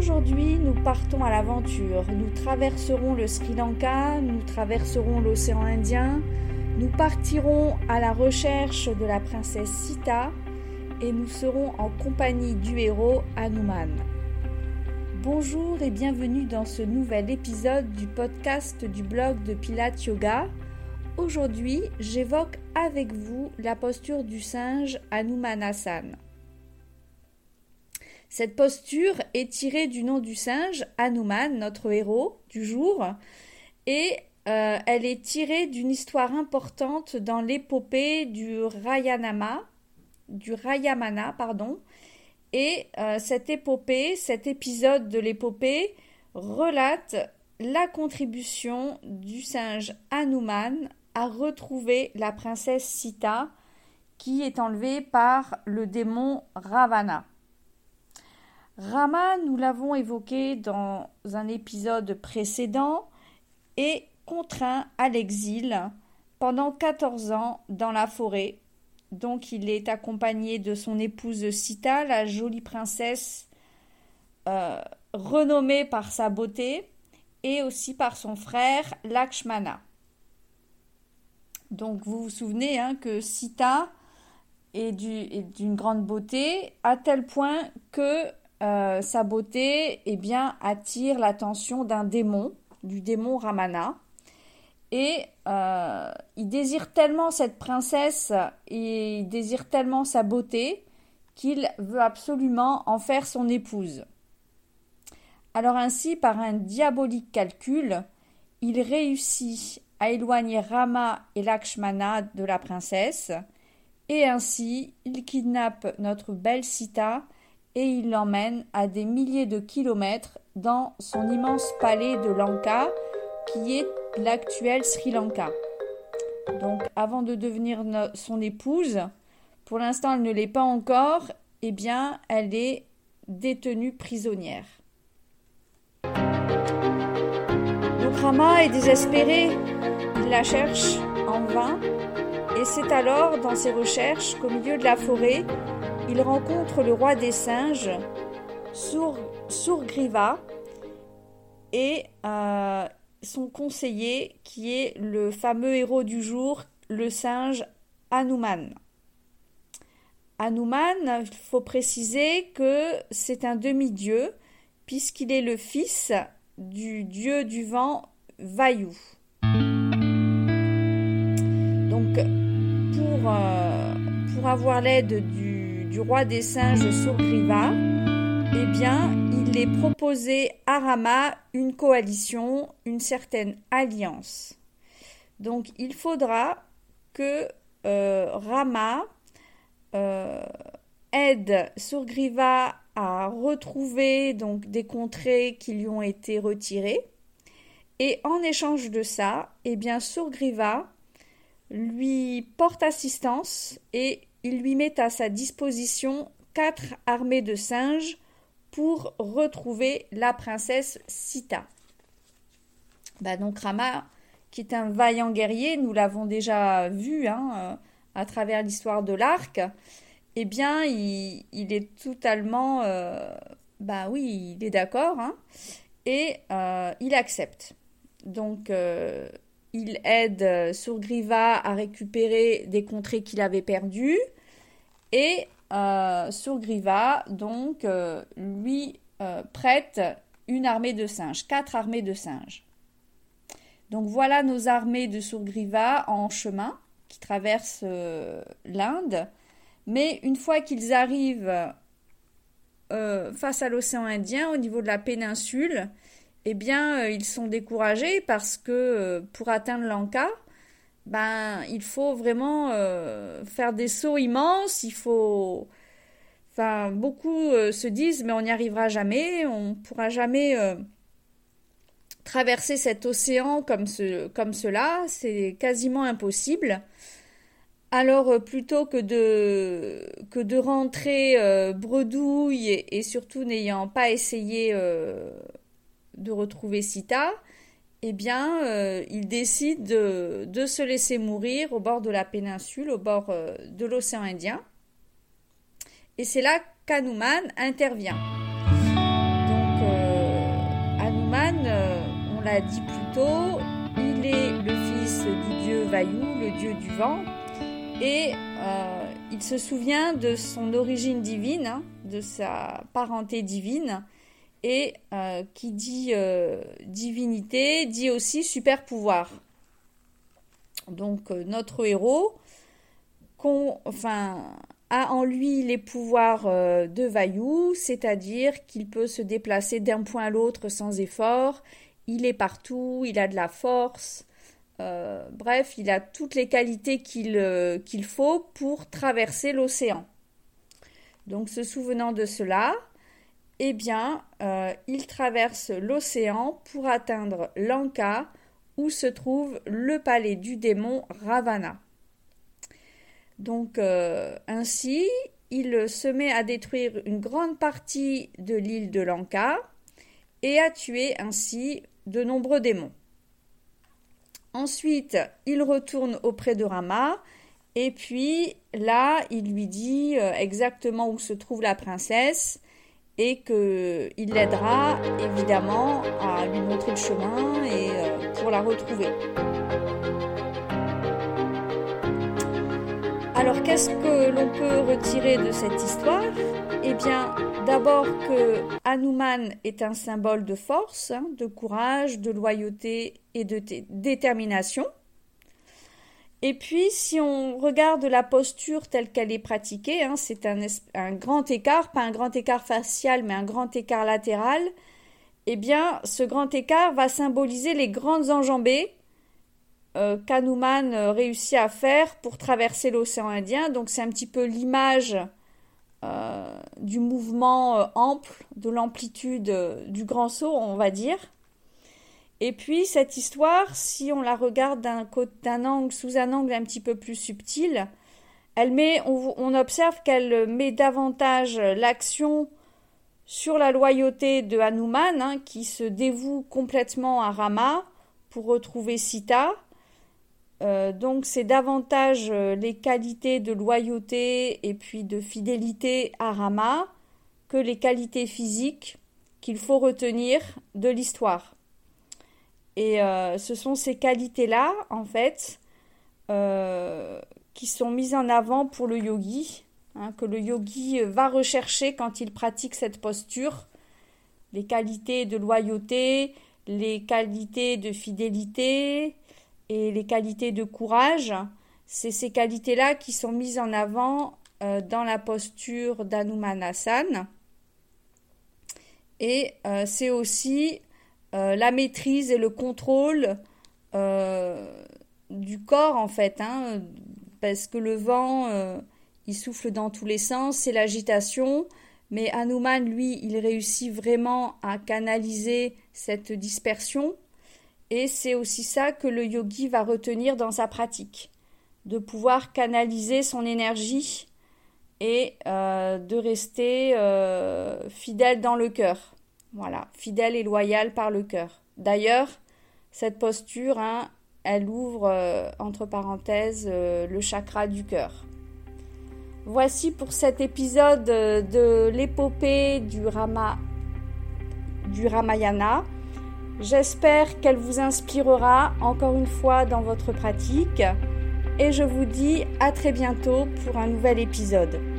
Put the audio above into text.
Aujourd'hui, nous partons à l'aventure. Nous traverserons le Sri Lanka, nous traverserons l'océan Indien, nous partirons à la recherche de la princesse Sita et nous serons en compagnie du héros Hanuman. Bonjour et bienvenue dans ce nouvel épisode du podcast du blog de Pilates Yoga. Aujourd'hui, j'évoque avec vous la posture du singe Hanumanasana. Cette posture est tirée du nom du singe Hanuman, notre héros du jour, et elle est tirée d'une histoire importante dans l'épopée du Rayamana. Et cette épopée, cet épisode de l'épopée relate la contribution du singe Hanuman à retrouver la princesse Sita qui est enlevée par le démon Ravana. Rama, nous l'avons évoqué dans un épisode précédent, est contraint à l'exil pendant 14 ans dans la forêt. Donc il est accompagné de son épouse Sita, la jolie princesse renommée par sa beauté, et aussi par son frère Lakshmana. Donc vous vous souvenez que Sita est d'une grande beauté, à tel point que sa beauté attire l'attention d'un démon, du démon Ramana. Et il désire tellement cette princesse et il désire tellement sa beauté qu'il veut absolument en faire son épouse. Alors ainsi, par un diabolique calcul, il réussit à éloigner Rama et Lakshmana de la princesse et ainsi il kidnappe notre belle Sita et il l'emmène à des milliers de kilomètres dans son immense palais de Lanka qui est l'actuel Sri Lanka. Donc avant de devenir son épouse, pour l'instant elle ne l'est pas encore, elle est détenue prisonnière. Donc Rama est désespéré, il la cherche en vain et c'est alors dans ses recherches qu'au milieu de la forêt, il rencontre le roi des singes, Sugriva, et son conseiller qui est le fameux héros du jour, le singe Hanuman. Hanuman, il faut préciser que c'est un demi-dieu puisqu'il est le fils du dieu du vent Vayu. Donc pour avoir l'aide du roi des singes Sugriva, il est proposé à Rama une coalition, une certaine alliance. Donc il faudra que Rama aide Sugriva à retrouver donc des contrées qui lui ont été retirées. Et en échange de ça, Sugriva lui porte assistance et il lui met à sa disposition 4 armées de singes pour retrouver la princesse Sita. Donc Rama, qui est un vaillant guerrier, nous l'avons déjà vu à travers l'histoire de l'arc, il est totalement, il est d'accord, et il accepte. Donc il aide Sugriva à récupérer des contrées qu'il avait perdues et Sugriva lui prête une armée de singes, 4 armées de singes. Donc voilà nos armées de Sugriva en chemin qui traversent l'Inde. Mais une fois qu'ils arrivent face à l'océan Indien, au niveau de la péninsule, ils sont découragés parce que pour atteindre Lanka, il faut vraiment faire des sauts immenses. Beaucoup se disent mais on n'y arrivera jamais, on ne pourra jamais traverser cet océan comme cela, c'est quasiment impossible. Alors plutôt que de rentrer bredouille et surtout n'ayant pas essayé de retrouver Sita, il décide de se laisser mourir au bord de la péninsule, au bord de l'océan Indien. Et c'est là qu'Hanuman intervient. Donc Divine, on l'a dit plus tôt, il est le fils du dieu Vayu, le dieu du vent, et il se souvient de son origine divine, de sa parenté divine, et qui dit divinité dit aussi super pouvoir. Donc notre héros a en lui les pouvoirs de Vayu, c'est-à-dire qu'il peut se déplacer d'un point à l'autre sans effort, il est partout, il a de la force, bref, il a toutes les qualités qu'il faut pour traverser l'océan. Donc se souvenant de cela, eh bien, il traverse l'océan pour atteindre Lanka, où se trouve le palais du démon Ravana. Donc ainsi, il se met à détruire une grande partie de l'île de Lanka et à tuer ainsi de nombreux démons. Ensuite, il retourne auprès de Rama et puis là, il lui dit exactement où se trouve la princesse et qu'il l'aidera évidemment à lui montrer le chemin et pour la retrouver. Alors, qu'est-ce que l'on peut retirer de cette histoire ? Eh bien, d'abord que Hanuman est un symbole de force, de courage, de loyauté et de détermination. Et puis, si on regarde la posture telle qu'elle est pratiquée, c'est un grand écart, pas un grand écart facial, mais un grand écart latéral. Eh bien, ce grand écart va symboliser les grandes enjambées qu'Hanuman réussit à faire pour traverser l'océan Indien. Donc c'est un petit peu l'image du mouvement ample, de l'amplitude du grand saut, on va dire. Et puis cette histoire, si on la regarde sous un angle un petit peu plus subtil, on observe qu'elle met davantage l'action sur la loyauté de Hanuman, qui se dévoue complètement à Rama pour retrouver Sita. Donc c'est davantage les qualités de loyauté et puis de fidélité à Rama que les qualités physiques qu'il faut retenir de l'histoire. Et ce sont ces qualités-là, en fait, qui sont mises en avant pour le yogi, que le yogi va rechercher quand il pratique cette posture. Les qualités de loyauté, les qualités de fidélité et les qualités de courage, c'est ces qualités-là qui sont mises en avant dans la posture d'Hanumanasana. Et c'est aussi la maîtrise et le contrôle du corps, en fait, parce que le vent, il souffle dans tous les sens, c'est l'agitation, mais Hanuman, lui, il réussit vraiment à canaliser cette dispersion. Et c'est aussi ça que le yogi va retenir dans sa pratique, de pouvoir canaliser son énergie et de rester fidèle dans le cœur. Voilà, fidèle et loyal par le cœur. D'ailleurs, cette posture, elle ouvre, entre parenthèses, le chakra du cœur. Voici pour cet épisode de l'épopée du Ramayana. J'espère qu'elle vous inspirera encore une fois dans votre pratique et je vous dis à très bientôt pour un nouvel épisode.